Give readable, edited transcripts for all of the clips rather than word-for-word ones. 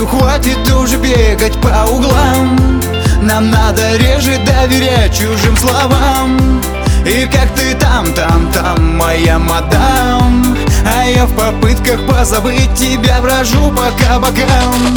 хватит уже бегать по углам. Нам надо реже доверять чужим словам. И как ты там, моя мадам, а я в попытках позабыть тебя брожу по кабакам.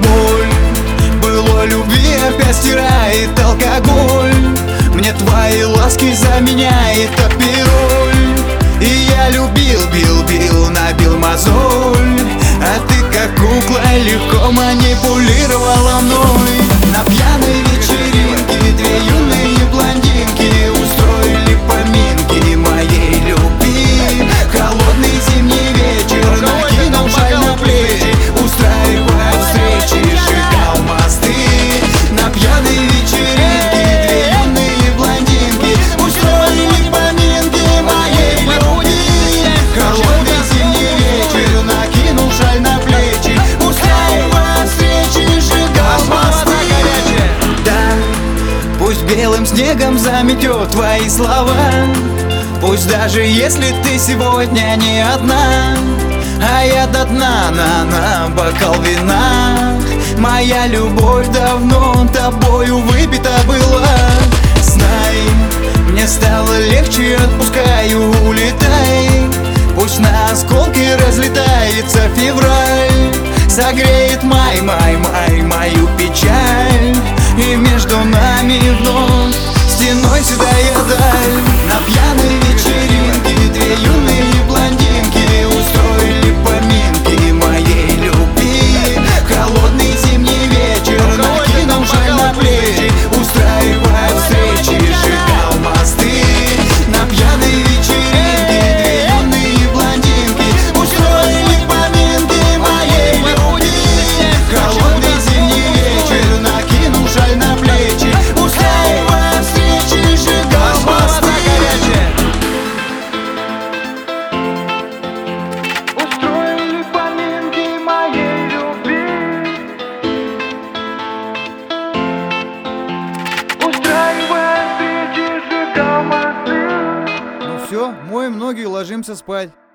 Боль былой любви опять стирает алкоголь. Мне твои ласки заменяет апироль. И я любил, бил, набил мозоль, а ты как кукла легко манипулировала мной. На пьяной вечеринке две юные блондинки устроили поминки моей любви. Холодный зимний вечер накинул шаль на плечи, устраивая встречи, сжигал мосты. На пьяной вечеринке две юные блондинки устроили поминки моей любви. Холодный зимний вечер накинул шаль на плечи, устраивая встречи, сжигал мосты. Да, пусть белым снегом заметет твои слова, пусть даже если ты сегодня не одна, а я до дна на бокал вина. Моя любовь давно тобою выпита была. Знай, мне стало легче, отпускаю, улетай. Пусть на осколки разлетается февраль, согреет май мою печаль. И между нами вновь стеной седая даль. На пьяной вечеринке две юные блондинки устроили поминки моей любви. Холодный зимний вечер накинул шаль на плечи, устраивая встречи, сжигал мосты. На пьяной вечеринке две юные блондинки устроили поминки моей любви. Холодный зимний вечер накинул шаль на плечи, устраивая встречи, сжигал мосты. Устроили поминки моей любви. Устраивая встречи, сжигал мосты. Ну все, моем ноги и ложимся спать.